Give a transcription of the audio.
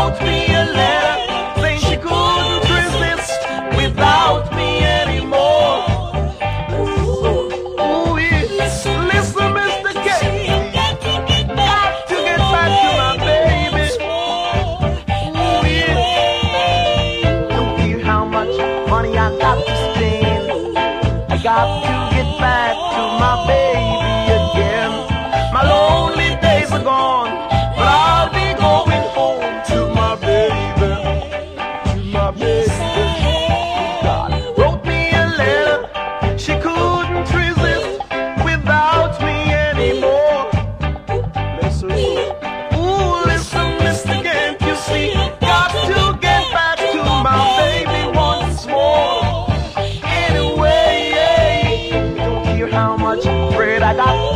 wrote me a letter saying she couldn't resist without me anymore. Ooh, yes. Listen, Mr. K, got to get back to my baby. Ooh, yeah. Don't care how much money I got to spend, I got to get back to my baby again. My lonely days are gone, but I'll be going home to my baby, to my baby. God wrote me a letter, she couldn't resist without me anymore. Listen, ooh, listen, Mr. Can't you see? Got to get back to my baby once more. Anyway, don't care how much bread I got